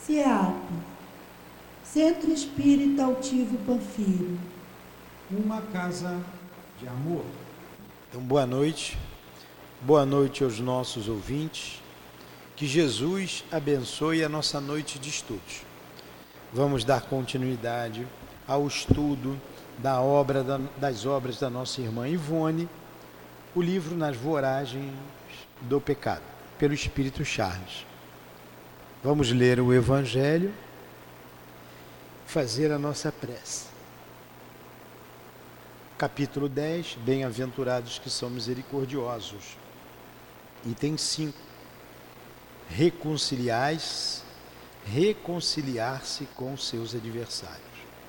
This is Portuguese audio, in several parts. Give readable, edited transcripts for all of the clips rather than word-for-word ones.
CEAP, Centro Espírita Altivo Panfiro. Uma casa de amor. Então, boa noite aos nossos ouvintes, que Jesus abençoe a nossa noite de estudos. Vamos dar continuidade ao estudo das obras da nossa irmã Ivone, o livro Nas Voragens do Pecado, pelo Espírito Charles. Vamos ler o Evangelho, fazer a nossa prece. Capítulo 10, Bem-aventurados que são misericordiosos. Item 5, reconciliar-se com seus adversários.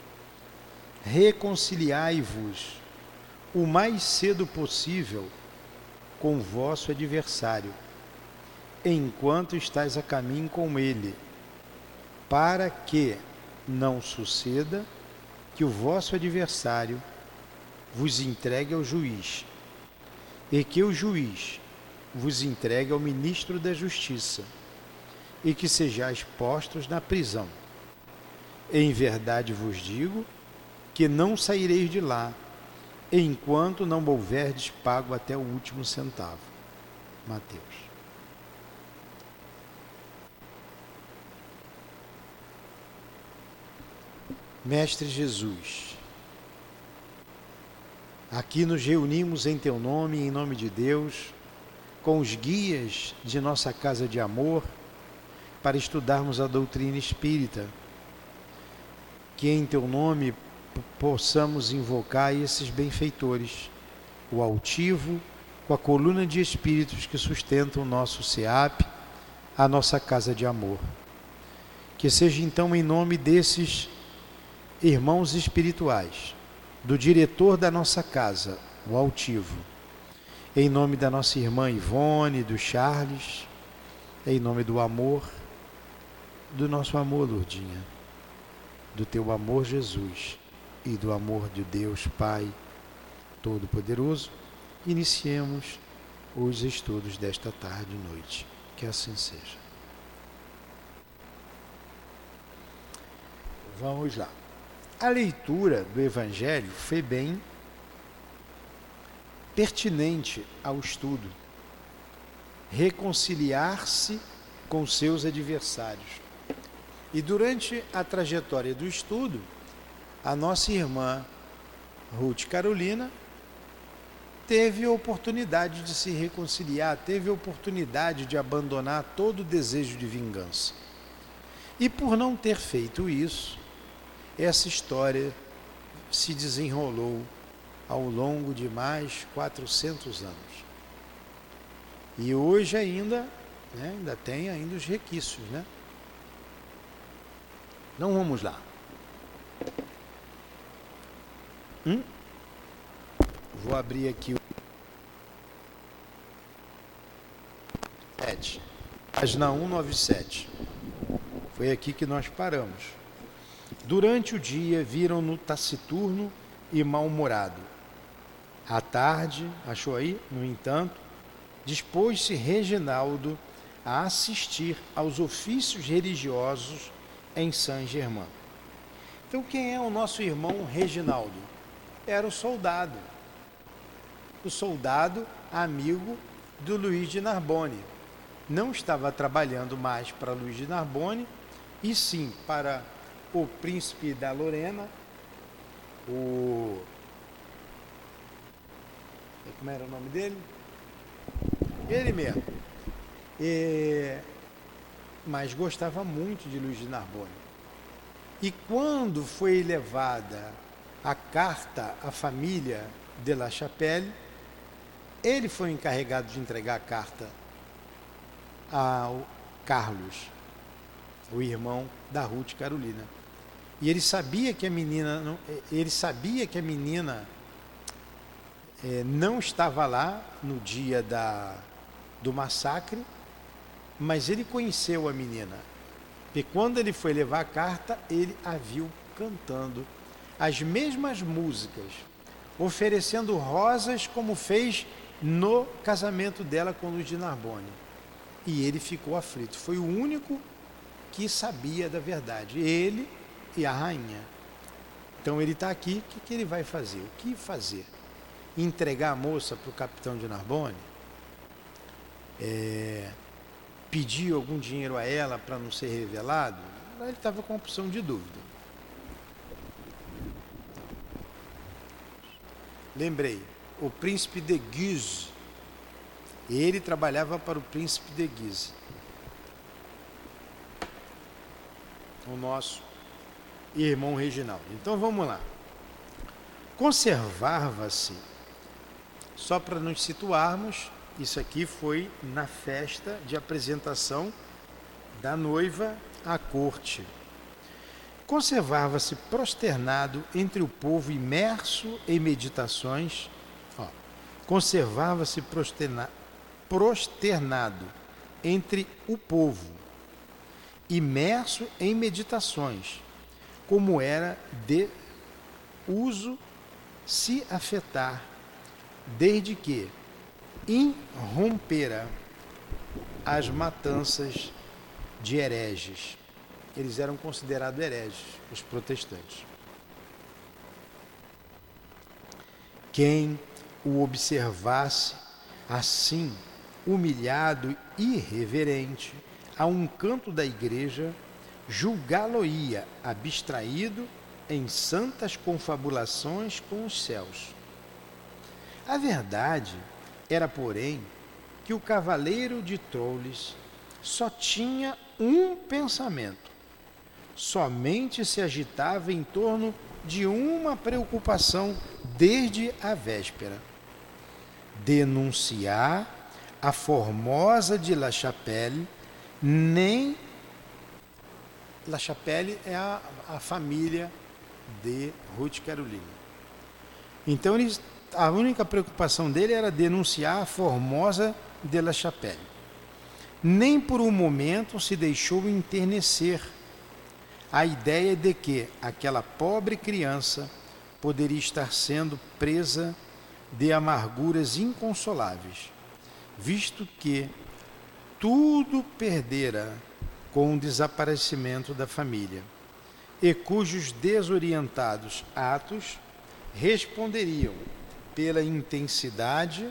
Reconciliai-vos o mais cedo possível com o vosso adversário, enquanto estáis a caminho com ele, para que não suceda que o vosso adversário vos entregue ao juiz, e que o juiz vos entregue ao ministro da Justiça, e que sejais postos na prisão. Em verdade vos digo que não saireis de lá, enquanto não houverdes pago até o último centavo. Mateus. Mestre Jesus, aqui nos reunimos em Teu nome, em nome de Deus, com os guias de nossa casa de amor, para estudarmos a doutrina espírita, que em Teu nome possamos invocar esses benfeitores, o altivo, com a coluna de espíritos que sustentam o nosso SEAP, a nossa casa de amor. Que seja então em nome desses irmãos espirituais, do diretor da nossa casa, o altivo, em nome da nossa irmã Ivone, do Charles, em nome do amor, do nosso amor, Lourdinha, do Teu amor, Jesus, e do amor de Deus Pai Todo-Poderoso, iniciemos os estudos desta tarde e noite. Que assim seja. Vamos lá. A leitura do Evangelho foi bem pertinente ao estudo. Reconciliar-se com seus adversários. E durante a trajetória do estudo, a nossa irmã Ruth Carolina teve a oportunidade de se reconciliar, teve a oportunidade de abandonar todo o desejo de vingança. E por não ter feito isso, essa história se desenrolou ao longo de mais 400 anos. E hoje ainda tem ainda os requisitos, né? Então vamos lá. Vou abrir aqui o página 197. Foi aqui que nós paramos. Durante o dia viram-no taciturno e mal-humorado. À tarde, achou aí, no entanto, dispôs-se Reginaldo a assistir aos ofícios religiosos em Saint-Germain. Então, quem é o nosso irmão Reginaldo? Era o soldado amigo do Luís de Narbonne. Não estava trabalhando mais para Luís de Narbonne, e sim para o príncipe da Lorena, como era o nome dele? Ele mesmo. Mas gostava muito de Luís de Narbonne. E quando foi levada a carta à família de La Chapelle, ele foi encarregado de entregar a carta ao Carlos, o irmão da Ruth Carolina. E ele sabia que a menina não estava lá no dia do massacre, mas ele conheceu a menina. E quando ele foi levar a carta, ele a viu cantando as mesmas músicas, oferecendo rosas como fez no casamento dela com Luís de Narbonne. E ele ficou aflito. Foi o único que sabia da verdade, ele e a rainha. Então ele está aqui, o que ele vai fazer? O que fazer? Entregar a moça para o capitão de Narbonne? Pedir algum dinheiro a ela para não ser revelado? Ele estava com a opção de dúvida. Lembrei, o príncipe de Guise, ele trabalhava para o príncipe de Guise, o nosso irmão Reginaldo. Então vamos lá. Conservava-se, só para nos situarmos, isso aqui foi na festa de apresentação da noiva à corte. Conservava-se prosternado entre o povo imerso em meditações. Conservava-se prosternado entre o povo imerso em meditações, como era de uso se afetar, desde que irrompera as matanças de hereges. Eles eram considerados hereges, os protestantes. Quem o observasse assim, humilhado e irreverente, a um canto da igreja, julgá-lo-ia abstraído em santas confabulações com os céus. A verdade era, porém, que o cavaleiro de Troles só tinha um pensamento, somente se agitava em torno de uma preocupação desde a véspera: denunciar a Formosa de La Chapelle. Nem La Chapelle é a família de Ruth Carolina. Então a única preocupação dele era denunciar a Formosa de La Chapelle. Nem por um momento se deixou enternecer a ideia de que aquela pobre criança poderia estar sendo presa de amarguras inconsoláveis, visto que tudo perdera com o desaparecimento da família, e cujos desorientados atos responderiam pela intensidade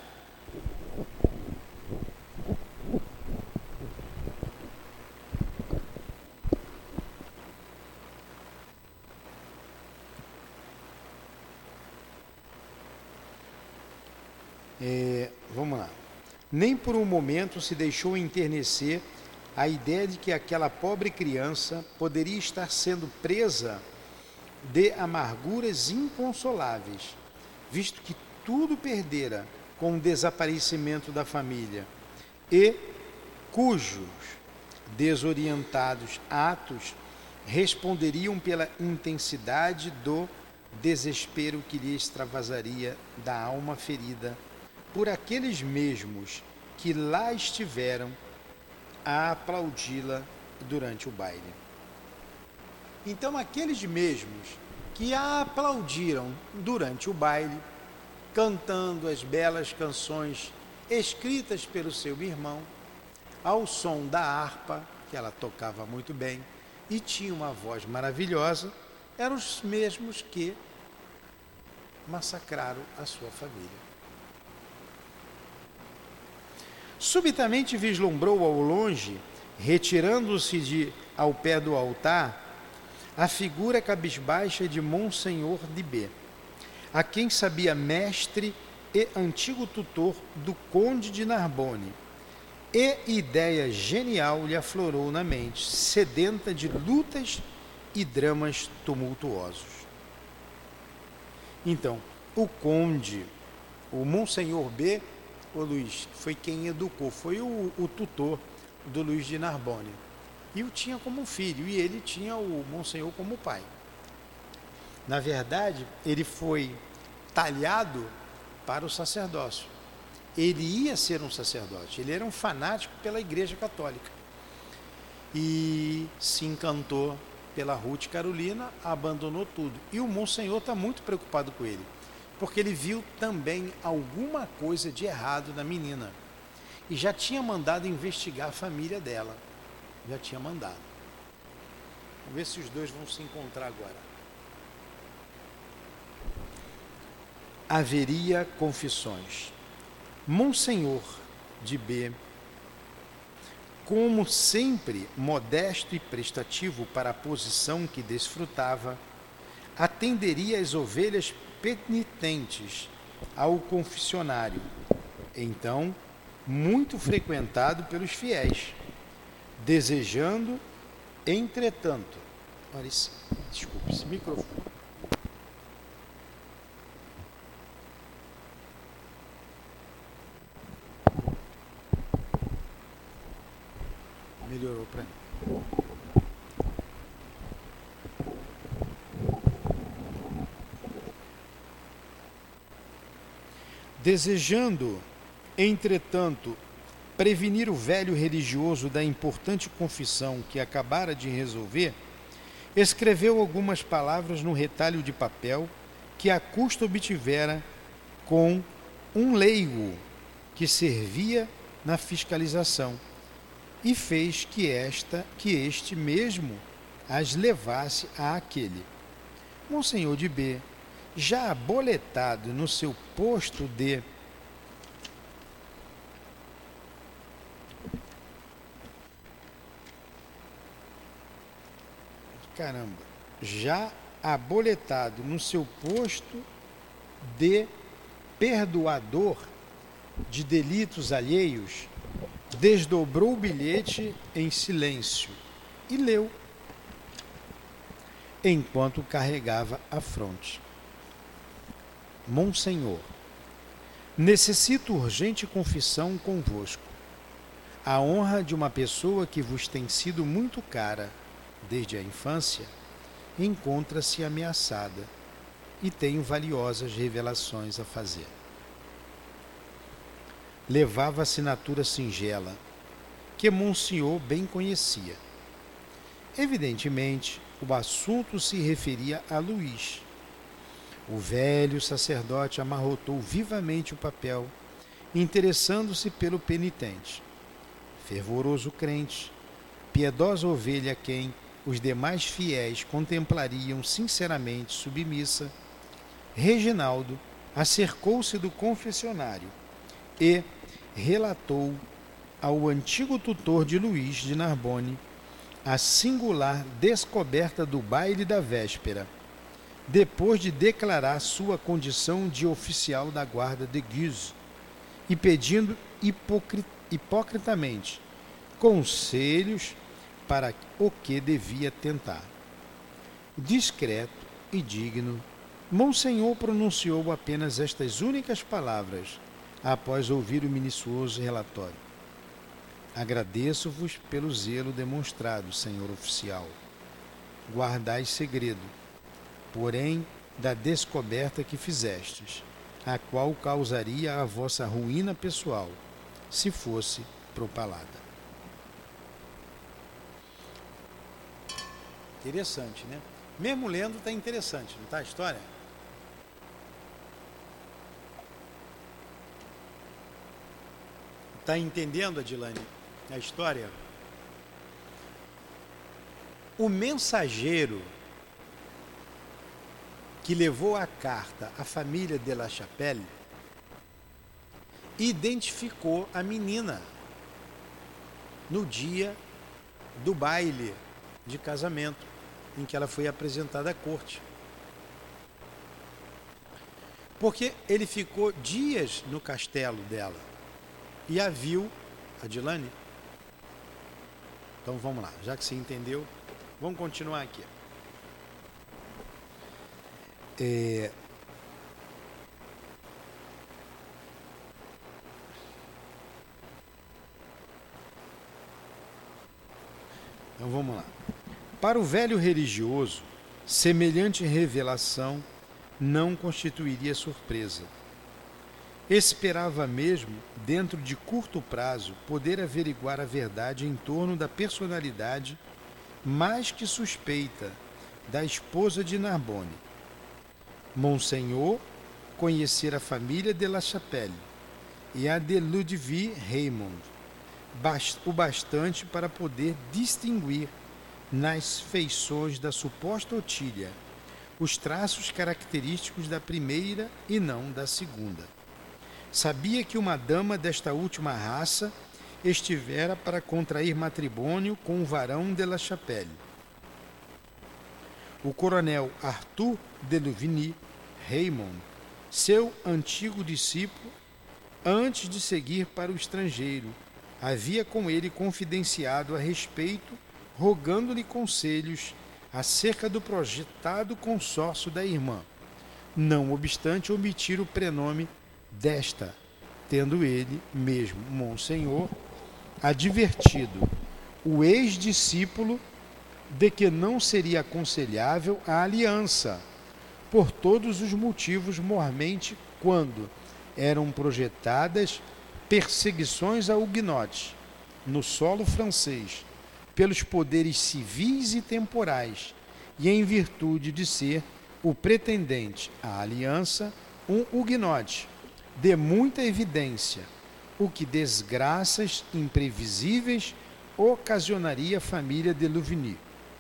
vamos lá. Nem por um momento se deixou enternecer a ideia de que aquela pobre criança poderia estar sendo presa de amarguras inconsoláveis, visto que tudo perdera com o desaparecimento da família, e cujos desorientados atos responderiam pela intensidade do desespero que lhe extravasaria da alma ferida por aqueles mesmos que lá estiveram a aplaudi-la durante o baile. Então, aqueles mesmos que a aplaudiram durante o baile, cantando as belas canções escritas pelo seu irmão, ao som da harpa, que ela tocava muito bem e tinha uma voz maravilhosa, eram os mesmos que massacraram a sua família. Subitamente vislumbrou ao longe, retirando-se ao pé do altar, a figura cabisbaixa de Monsenhor de B, a quem sabia mestre e antigo tutor do conde de Narbonne, e ideia genial lhe aflorou na mente, sedenta de lutas e dramas tumultuosos. Então, o conde, o Monsenhor B, o Luís, foi quem educou, foi o tutor do Luís de Narbonne. E o tinha como filho, e ele tinha o Monsenhor como pai. Na verdade, ele foi talhado para o sacerdócio. Ele ia ser um sacerdote, ele era um fanático pela Igreja Católica. E se encantou pela Ruth Carolina, abandonou tudo. E o Monsenhor está muito preocupado com ele, porque ele viu também alguma coisa de errado na menina. E já tinha mandado investigar a família dela. Já tinha mandado. Vamos ver se os dois vão se encontrar agora. Haveria confissões. Monsenhor de B, como sempre modesto e prestativo para a posição que desfrutava, atenderia as ovelhas penitentes ao confessionário, então muito frequentado pelos fiéis, desejando, entretanto, olha isso, desculpe, esse microfone. Melhorou para mim. Desejando, entretanto, prevenir o velho religioso da importante confissão que acabara de resolver, escreveu algumas palavras no retalho de papel que a custo obtivera com um leigo que servia na fiscalização, e fez que este mesmo as levasse àquele. Monsenhor de B, já aboletado no seu posto de já aboletado no seu posto de perdoador de delitos alheios, desdobrou o bilhete em silêncio e leu, enquanto carregava a fronte. Monsenhor, necessito urgente confissão convosco. A honra de uma pessoa que vos tem sido muito cara desde a infância encontra-se ameaçada e tenho valiosas revelações a fazer. Levava assinatura singela, que Monsenhor bem conhecia. Evidentemente, o assunto se referia a Luís. O velho sacerdote amarrotou vivamente o papel, interessando-se pelo penitente. Fervoroso crente, piedosa ovelha a quem os demais fiéis contemplariam sinceramente submissa, Reginaldo acercou-se do confessionário e relatou ao antigo tutor de Luís de Narbonne a singular descoberta do baile da véspera, depois de declarar sua condição de oficial da guarda de Guise e pedindo hipocritamente conselhos para o que devia tentar. Discreto e digno, Monsenhor pronunciou apenas estas únicas palavras após ouvir o minucioso relatório. Agradeço-vos pelo zelo demonstrado, senhor oficial. Guardai segredo, porém, da descoberta que fizestes, a qual causaria a vossa ruína pessoal, se fosse propalada. Interessante, né? Mesmo lendo está interessante, não está a história? Está entendendo, Adilane, a história? O mensageiro que levou a carta à família de La Chapelle identificou a menina no dia do baile de casamento em que ela foi apresentada à corte. Porque ele ficou dias no castelo dela e a viu, Adilane. Então vamos lá, já que você entendeu, vamos continuar aqui. Então vamos lá. Para o velho religioso, semelhante revelação não constituiria surpresa. Esperava mesmo, dentro de curto prazo, poder averiguar a verdade em torno da personalidade mais que suspeita da esposa de Narbonne. Monsenhor conhecera a família de La Chapelle e a de Ludwig Raymond o bastante para poder distinguir nas feições da suposta Otília, os traços característicos da primeira e não da segunda. Sabia que uma dama desta última raça estivera para contrair matrimônio com o varão de La Chapelle. O coronel Arthur de Louvigny Raymond, seu antigo discípulo, antes de seguir para o estrangeiro, havia com ele confidenciado a respeito, rogando-lhe conselhos acerca do projetado consórcio da irmã, não obstante omitir o prenome desta, tendo ele mesmo, Monsenhor, advertido o ex-discípulo de que não seria aconselhável a aliança, por todos os motivos, mormente quando eram projetadas perseguições a huguenotes no solo francês, pelos poderes civis e temporais, e em virtude de ser o pretendente à aliança um huguenote de muita evidência, o que desgraças imprevisíveis ocasionaria à família de Louvigny.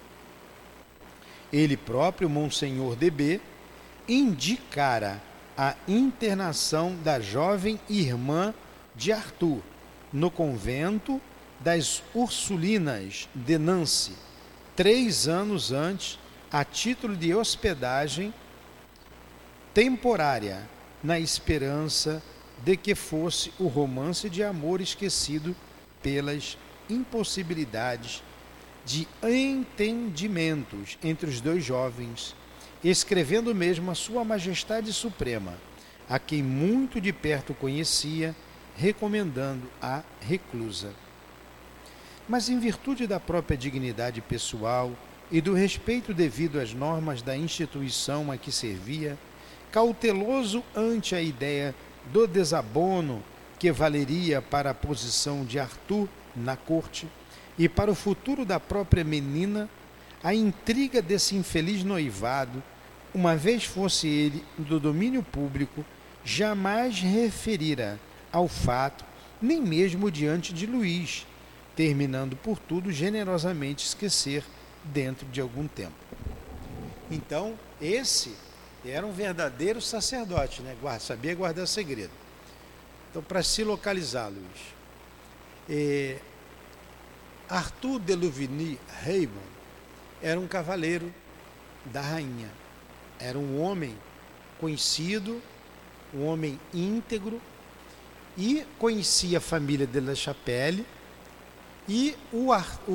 Ele próprio, Monsenhor de B, indicara a internação da jovem irmã de Arthur no convento das Ursulinas de Nancy, 3 anos antes, a título de hospedagem temporária, na esperança de que fosse o romance de amor esquecido pelas impossibilidades de entendimentos entre os dois jovens, escrevendo mesmo a Sua Majestade Suprema, a quem muito de perto conhecia, recomendando a reclusa. Mas em virtude da própria dignidade pessoal e do respeito devido às normas da instituição a que servia, cauteloso ante a ideia do desabono que valeria para a posição de Arthur na corte e para o futuro da própria menina, a intriga desse infeliz noivado, uma vez fosse ele do domínio público, jamais referira ao fato, nem mesmo diante de Luís, terminando por tudo generosamente esquecer dentro de algum tempo. Então, esse era um verdadeiro sacerdote, né? Sabia guardar segredo. Então, para se localizar, Luís, Arthur de Louvigny Raymond era um cavaleiro da rainha, era um homem conhecido, um homem íntegro, e conhecia a família de La Chapelle, e o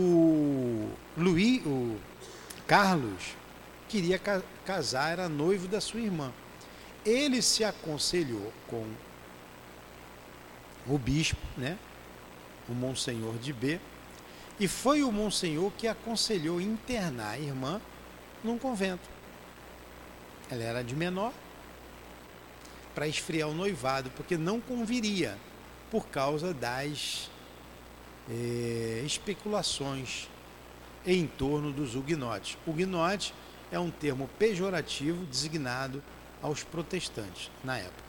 Carlos queria casar, era noivo da sua irmã. Ele se aconselhou com o bispo, né, o Monsenhor de B, e foi o Monsenhor que aconselhou internar a irmã num convento. Ela era de menor, para esfriar o noivado, porque não conviria, por causa das especulações em torno dos huguenotes. Huguenote é um termo pejorativo designado aos protestantes na época.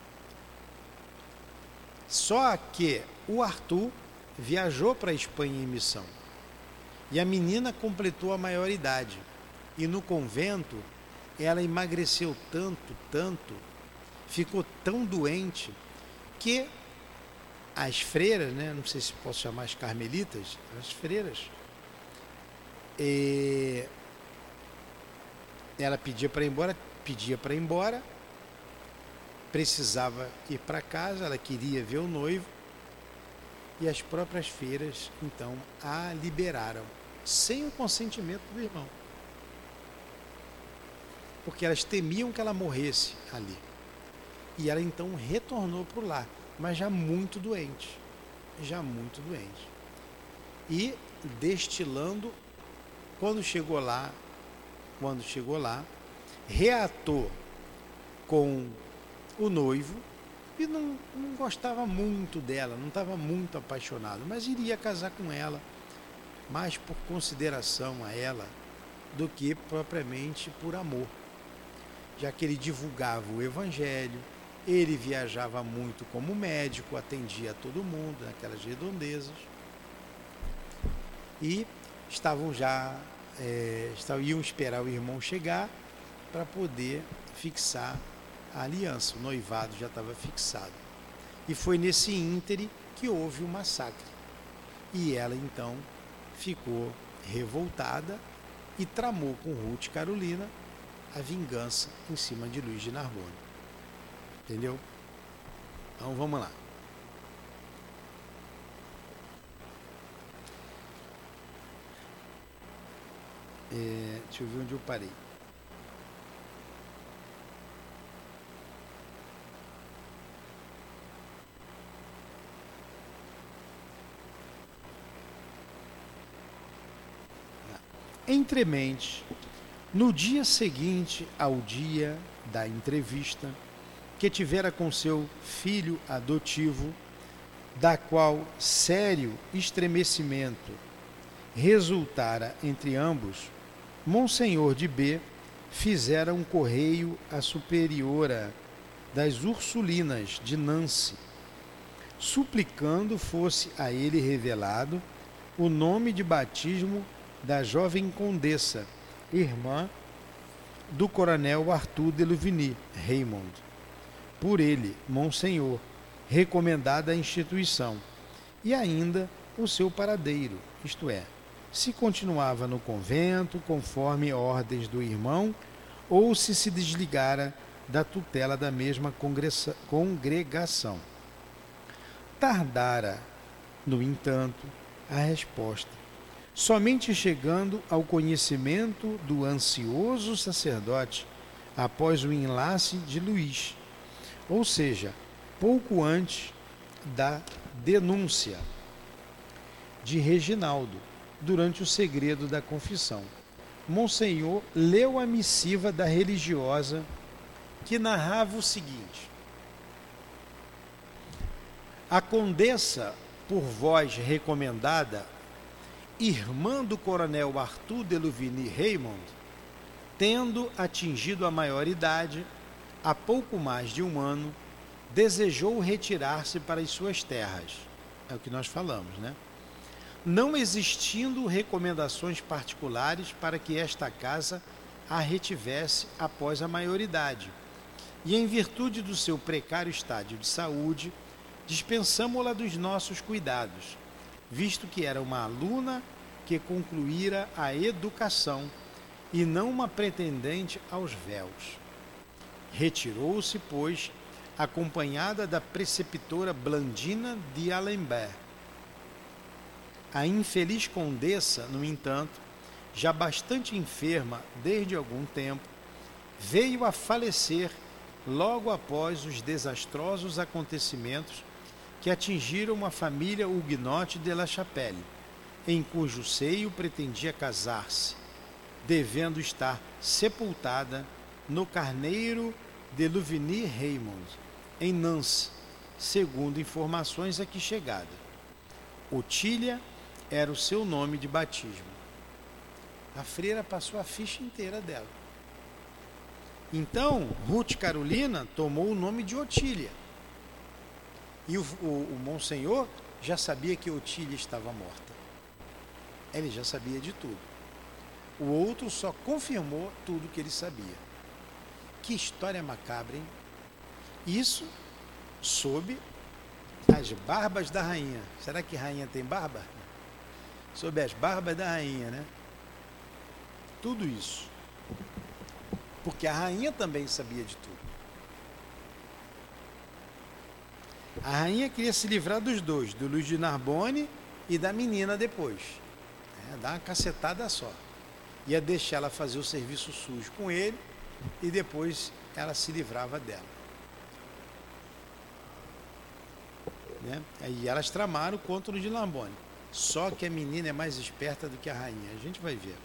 Só que o Arthur viajou para a Espanha em missão e a menina completou a maioridade, e no convento ela emagreceu tanto, ficou tão doente que as freiras, né, não sei se posso chamar as carmelitas, as freiras, ela pedia para ir embora, precisava ir para casa, ela queria ver o noivo, e as próprias freiras então a liberaram sem o consentimento do irmão, porque elas temiam que ela morresse ali. E ela então retornou para o lar, mas já muito doente. E destilando, quando chegou lá, reatou com o noivo e não gostava muito dela, não estava muito apaixonado, mas iria casar com ela, mais por consideração a ela do que propriamente por amor, já que ele divulgava o evangelho. Ele viajava muito como médico, atendia a todo mundo naquelas redondezas. E iam esperar o irmão chegar para poder fixar a aliança. O noivado já estava fixado. E foi nesse íntere que houve o massacre. E ela então ficou revoltada e tramou com Ruth e Carolina a vingança em cima de Luís de Narbonne. Entendeu? Então vamos lá. Deixa eu ver onde eu parei. Entremente, no dia seguinte ao dia da entrevista, que tivera com seu filho adotivo, da qual sério estremecimento resultara entre ambos, Monsenhor de B fizera um correio à superiora das Ursulinas de Nancy, suplicando fosse a ele revelado o nome de batismo da jovem condessa, irmã do coronel Arthur de Louvigny Raymond, por ele, Monsenhor, recomendada à instituição, e ainda o seu paradeiro, isto é, se continuava no convento, conforme ordens do irmão, ou se desligara da tutela da mesma congregação. Tardara, no entanto, a resposta, somente chegando ao conhecimento do ansioso sacerdote após o enlace de Luís, ou seja, pouco antes da denúncia de Reginaldo, durante o segredo da confissão. Monsenhor leu a missiva da religiosa, que narrava o seguinte: a condessa, por vós recomendada, irmã do coronel Arthur de Louvigny Raymond, tendo atingido a maioridade, há pouco mais de um ano, desejou retirar-se para as suas terras. É o que nós falamos, né? Não existindo recomendações particulares para que esta casa a retivesse após a maioridade. E em virtude do seu precário estádio de saúde, dispensamo-la dos nossos cuidados, visto que era uma aluna que concluíra a educação e não uma pretendente aos véus. Retirou-se, pois, acompanhada da preceptora Blandina de Alembert. A infeliz condessa, no entanto, já bastante enferma desde algum tempo, veio a falecer logo após os desastrosos acontecimentos que atingiram a família Huguenote de La Chapelle, em cujo seio pretendia casar-se, devendo estar sepultada no Carneiro de Louvigny Raymond, em Nancy, segundo informações aqui chegadas. Otília era o seu nome de batismo. A freira passou a ficha inteira dela. Então, Ruth Carolina tomou o nome de Otília. E o Monsenhor já sabia que Otília estava morta. Ele já sabia de tudo. O outro só confirmou tudo que ele sabia. Que história macabra, hein? Isso sob as barbas da rainha. Será que rainha tem barba? Sob as barbas da rainha, né? Tudo isso. Porque a rainha também sabia de tudo. A rainha queria se livrar dos dois, do Luís de Narbonne e da menina depois. Dar uma cacetada só. Ia deixar ela fazer o serviço sujo com ele e depois ela se livrava dela. Né? E elas tramaram contra o Luís de Narbonne. Só que a menina é mais esperta do que a rainha. A gente vai ver.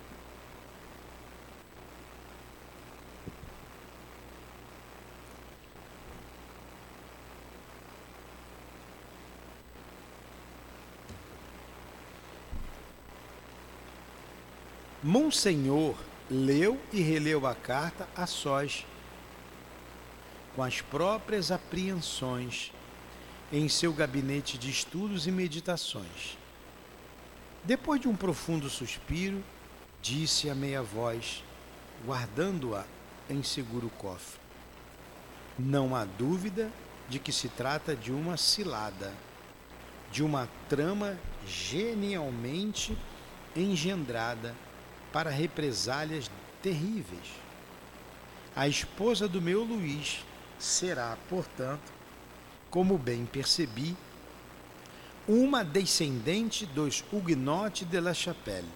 Monsenhor leu e releu a carta a sós, com as próprias apreensões, em seu gabinete de estudos e meditações. Depois de um profundo suspiro, disse a meia voz, guardando-a em seguro cofre: não há dúvida de que se trata de uma cilada, de uma trama genialmente engendrada para represálias terríveis. A esposa do meu Luís será, portanto, como bem percebi, uma descendente dos Huguenots de La Chapelle.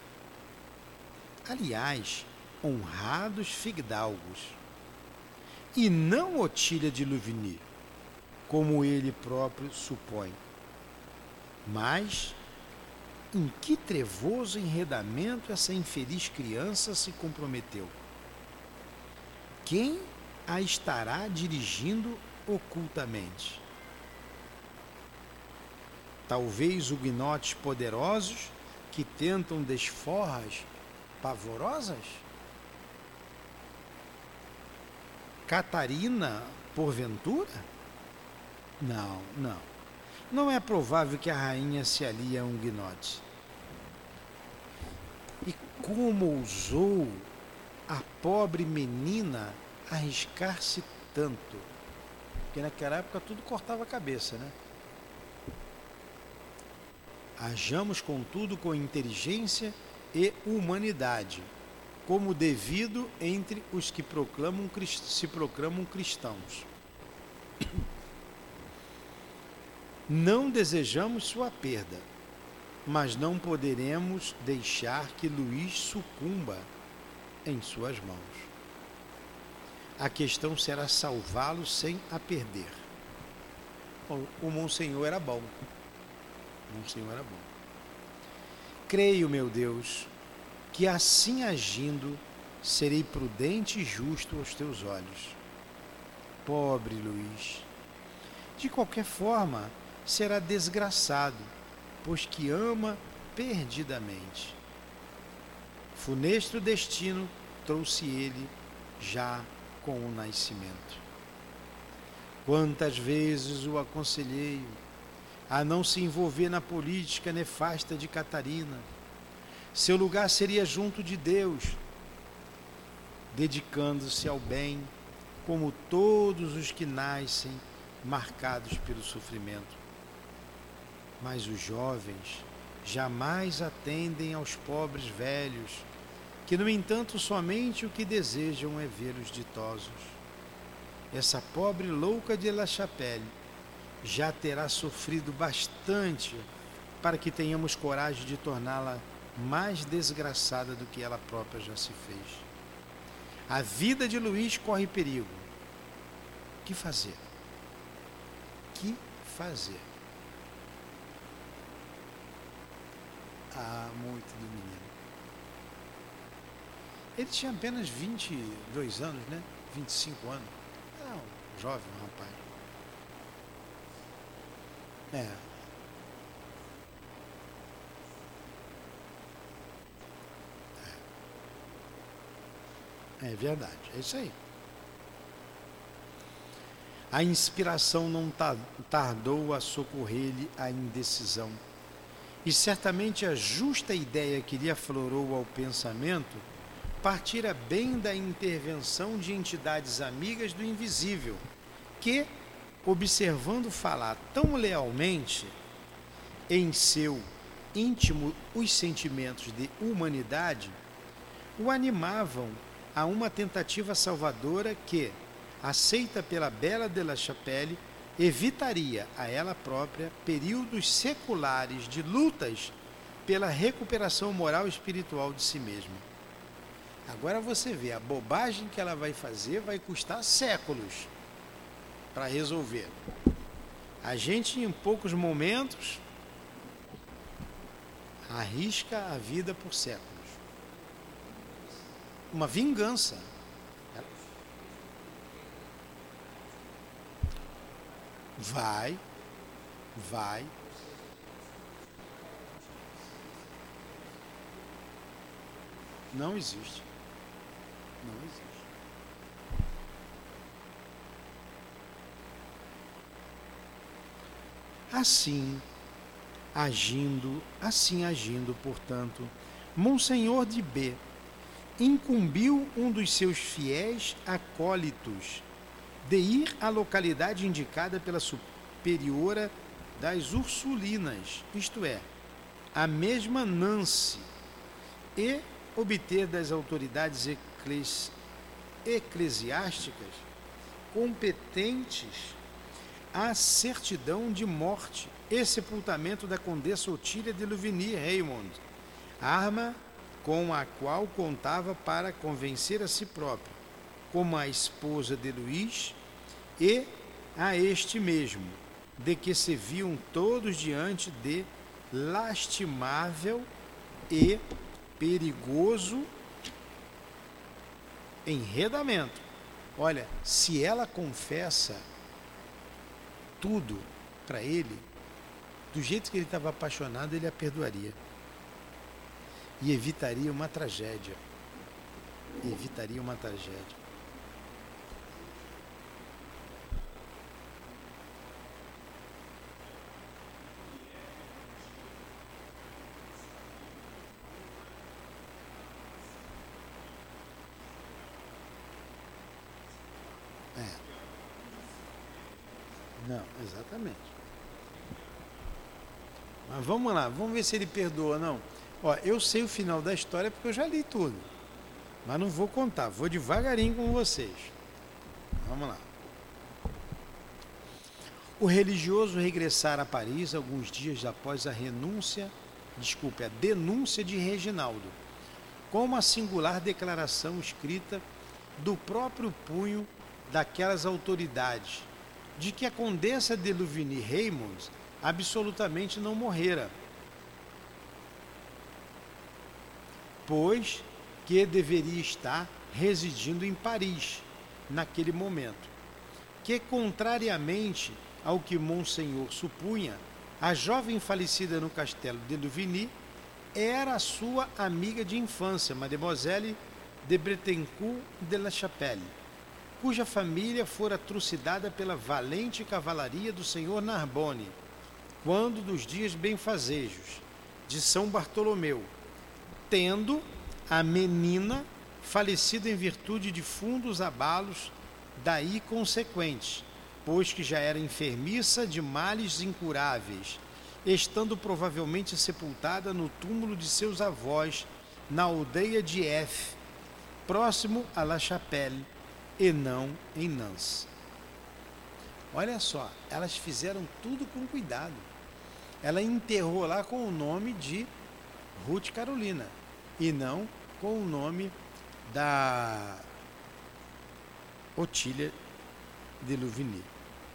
Aliás, honrados fidalgos, e não Otília de Louvigny, como ele próprio supõe. Mas em que trevoso enredamento essa infeliz criança se comprometeu? Quem a estará dirigindo ocultamente? Talvez huguenotes poderosos que tentam desforras pavorosas? Catarina, porventura? Não, não. Não é provável que a rainha se alie a um huguenote. E como ousou a pobre menina arriscar-se tanto? Porque naquela época tudo cortava a cabeça, né? Hajamos, contudo, com inteligência e humanidade, como devido entre os que se proclamam cristãos. Não desejamos sua perda, mas não poderemos deixar que Luís sucumba em suas mãos. A questão será salvá-lo sem a perder. O Monsenhor era bom. Creio, meu Deus, que assim agindo serei prudente e justo aos teus olhos. Pobre Luís, de qualquer forma será desgraçado, pois que ama perdidamente. Funesto destino trouxe ele já com o nascimento. Quantas vezes o aconselhei a não se envolver na política nefasta de Catarina. Seu lugar seria junto de Deus, dedicando-se ao bem, como todos os que nascem marcados pelo sofrimento. Mas os jovens jamais atendem aos pobres velhos, que, no entanto, somente o que desejam é ver-os ditosos. Essa pobre louca de La Chapelle já terá sofrido bastante para que tenhamos coragem de torná-la mais desgraçada do que ela própria já se fez. A vida de Luís corre perigo. Que fazer? Que fazer? Ah, muito do menino. Ele tinha apenas 22 anos, né? 25 anos. Era um jovem, um rapaz. É verdade, é isso aí. A inspiração não tardou a socorrer-lhe a indecisão. E certamente a justa ideia que lhe aflorou ao pensamento partira bem da intervenção de entidades amigas do invisível, que, observando falar tão lealmente em seu íntimo os sentimentos de humanidade, o animavam a uma tentativa salvadora que, aceita pela bela de La Chapelle, evitaria a ela própria períodos seculares de lutas pela recuperação moral e espiritual de si mesma. Agora você vê, a bobagem que ela vai fazer vai custar séculos para resolver. A gente, em poucos momentos, arrisca a vida por séculos. Uma vingança. Vai. Não existe. Não existe. Assim, Agindo, portanto, Monsenhor de B incumbiu um dos seus fiéis acólitos de ir à localidade indicada pela superiora das Ursulinas, isto é, a mesma Nancy, e obter das autoridades eclesiásticas competentes a certidão de morte e sepultamento da Condessa Otília de Louvigny-Raymond, arma com a qual contava para convencer a si próprio, como a esposa de Luís, e a este mesmo, de que se viam todos diante de lastimável e perigoso enredamento. Olha, se ela confessa tudo para ele, do jeito que ele estava apaixonado, ele a perdoaria. E evitaria uma tragédia. Não, exatamente. Mas vamos lá, vamos ver se ele perdoa ou não. Ó, eu sei o final da história porque eu já li tudo. Mas não vou contar, vou devagarinho com vocês. Vamos lá. O religioso regressara a Paris alguns dias após a denúncia de Reginaldo, com uma singular declaração escrita do próprio punho daquelas autoridades, de que a Condessa de Louvigny-Raymond absolutamente não morrera, pois que deveria estar residindo em Paris naquele momento, que, contrariamente ao que Monsenhor supunha, a jovem falecida no castelo de Louvigny era a sua amiga de infância, Mademoiselle de Bretencourt de la Chapelle, cuja família fora trucidada pela valente cavalaria do senhor Narbonne, quando dos dias benfazejos de São Bartolomeu, tendo a menina falecido em virtude de fundos abalos daí consequentes, pois que já era enfermiça de males incuráveis, estando provavelmente sepultada no túmulo de seus avós na aldeia de F, próximo a La Chapelle, e não em Nancy. Olha só, elas fizeram tudo com cuidado. Ela enterrou lá com o nome de Ruth Carolina e não com o nome da Otília de Louvigny.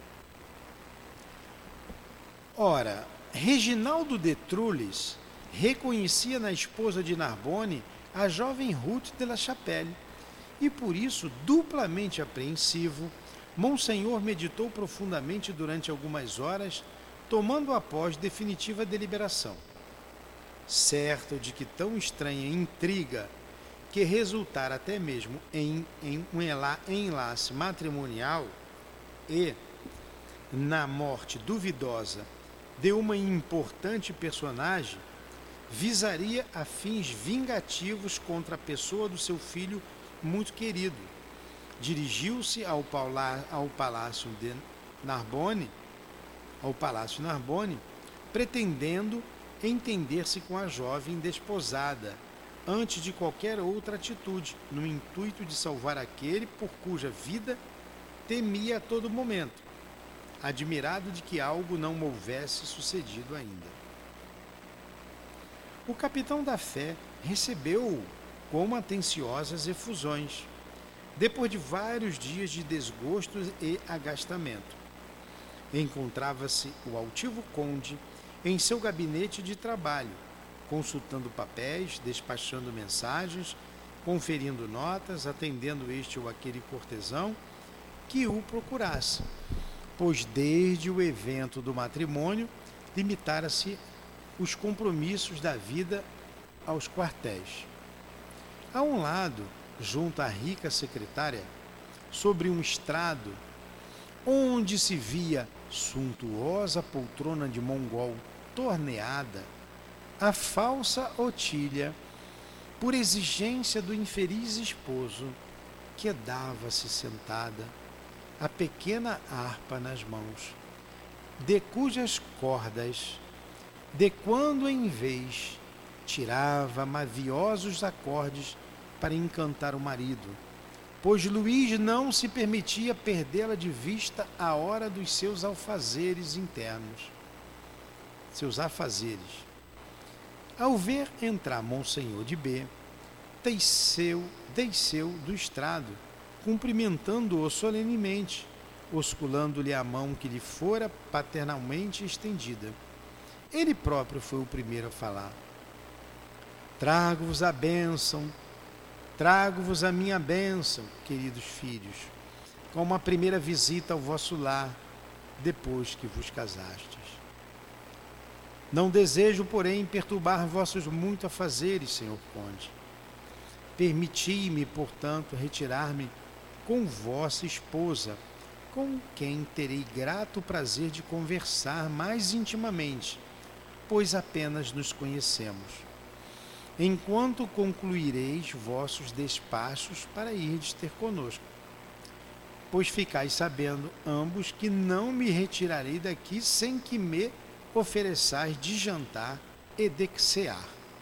Ora, Reginaldo de Trulles reconhecia na esposa de Narbonne a jovem Ruth de la Chapelle, e por isso, duplamente apreensivo, Monsenhor meditou profundamente durante algumas horas, tomando após definitiva deliberação. Certo de que tão estranha intriga, que resultara até mesmo em um enlace matrimonial e na morte duvidosa de uma importante personagem, visaria a fins vingativos contra a pessoa do seu filho muito querido. Dirigiu-se ao Palácio Narbonne, pretendendo entender-se com a jovem desposada, antes de qualquer outra atitude, no intuito de salvar aquele por cuja vida temia a todo momento, admirado de que algo não houvesse sucedido ainda. O capitão da fé recebeu-o com atenciosas efusões, depois de vários dias de desgosto e agastamento. Encontrava-se o altivo conde em seu gabinete de trabalho, consultando papéis, despachando mensagens, conferindo notas, atendendo este ou aquele cortesão que o procurasse, pois desde o evento do matrimônio limitara-se os compromissos da vida aos quartéis. A um lado, junto à rica secretária, sobre um estrado, onde se via suntuosa poltrona de mongol, torneada, a falsa Otília, por exigência do infeliz esposo, quedava-se sentada, a pequena harpa nas mãos, de cujas cordas, de quando em vez, tirava maviosos acordes para encantar o marido, pois Luís não se permitia perdê-la de vista à hora dos seus alfazeres internos. Ao ver entrar Monsenhor de B, desceu do estrado, cumprimentando-o solenemente, osculando-lhe a mão que lhe fora paternalmente estendida. Ele próprio foi o primeiro a falar. Trago-vos a bênção, trago-vos a minha bênção, queridos filhos, como a primeira visita ao vosso lar, depois que vos casastes. Não desejo, porém, perturbar vossos muito afazeres, senhor conde. Permiti-me, portanto, retirar-me com vossa esposa, com quem terei grato prazer de conversar mais intimamente, pois apenas nos conhecemos, enquanto concluireis vossos despachos para irdes ter conosco. Pois ficais sabendo ambos que não me retirarei daqui sem que me ofereçais de jantar e de cear.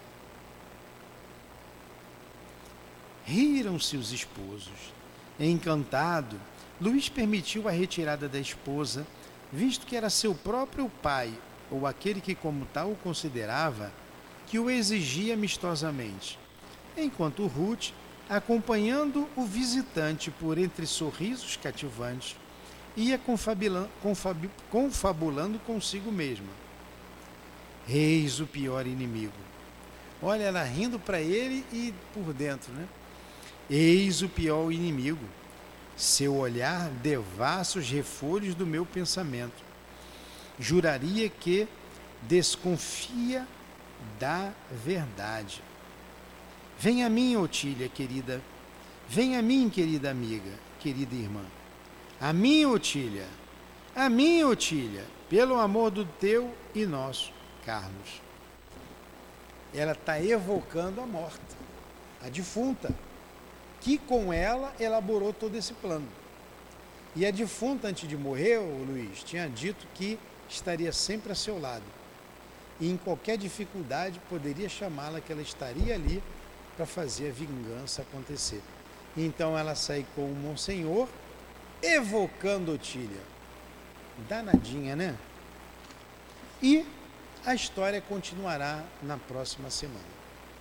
Riram-se os esposos. Encantado, Luís permitiu a retirada da esposa, visto que era seu próprio pai, ou aquele que como tal o considerava, que o exigia amistosamente, enquanto Ruth, acompanhando o visitante por entre sorrisos cativantes, ia confabulando consigo mesma. Eis o pior inimigo. Olha, ela rindo para ele e por dentro, né? Eis o pior inimigo. Seu olhar devassa os refolhos do meu pensamento. Juraria que desconfia da verdade. Vem a mim, Otília, querida. Vem a mim, querida amiga, querida irmã. A mim, Otília. A mim, Otília, pelo amor do teu e nosso Carlos. Ela está evocando a morta, a defunta, que com ela elaborou todo esse plano. E a defunta, antes de morrer, o Luís, tinha dito que estaria sempre a seu lado. E em qualquer dificuldade poderia chamá-la, que ela estaria ali para fazer a vingança acontecer. Então ela sai com o Monsenhor, evocando Otília. Danadinha, né? E a história continuará na próxima semana.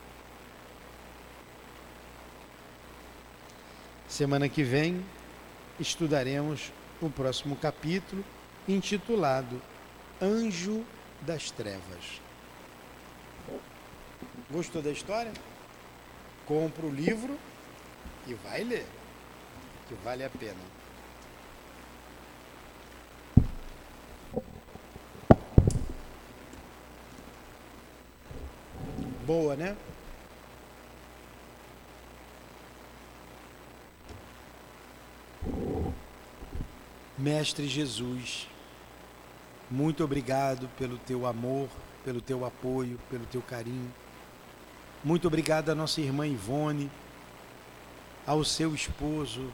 Semana que vem estudaremos o próximo capítulo, intitulado Anjo das Trevas. Gostou da história? Compra o livro e vai ler, que vale a pena. Boa, né? Mestre Jesus, muito obrigado pelo teu amor, pelo teu apoio, pelo teu carinho. Muito obrigado à nossa irmã Ivone, ao seu esposo,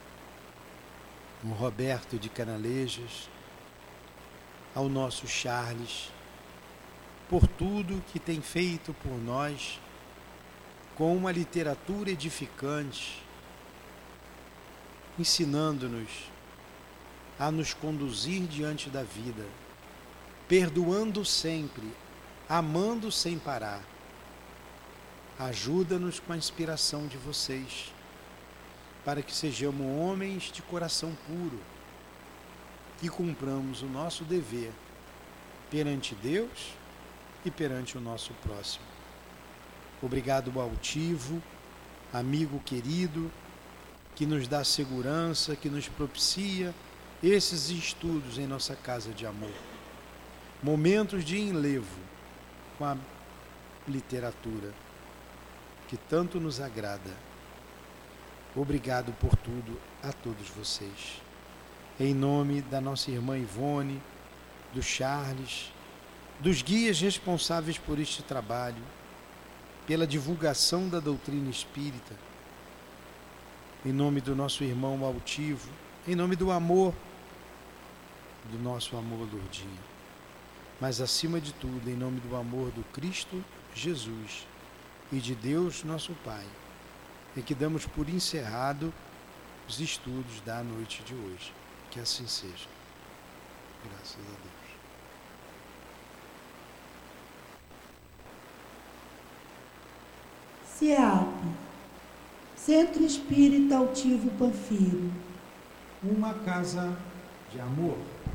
o Roberto de Canalejas, ao nosso Charles, por tudo que tem feito por nós, com uma literatura edificante, ensinando-nos a nos conduzir diante da vida, perdoando sempre, amando sem parar. Ajuda-nos com a inspiração de vocês, para que sejamos homens de coração puro e cumpramos o nosso dever perante Deus e perante o nosso próximo. Obrigado, altivo, amigo querido, que nos dá segurança, que nos propicia esses estudos em nossa casa de amor. Momentos de enlevo com a literatura, que tanto nos agrada. Obrigado por tudo a todos vocês. Em nome da nossa irmã Ivone, do Charles, dos guias responsáveis por este trabalho, pela divulgação da doutrina espírita, em nome do nosso irmão altivo, em nome do amor, do nosso amor Lourdinha, mas acima de tudo, em nome do amor do Cristo Jesus e de Deus nosso Pai, é que damos por encerrado os estudos da noite de hoje. Que assim seja. Graças a Deus. CEAP, Centro Espírita Altivo Panfiro. Uma casa de amor.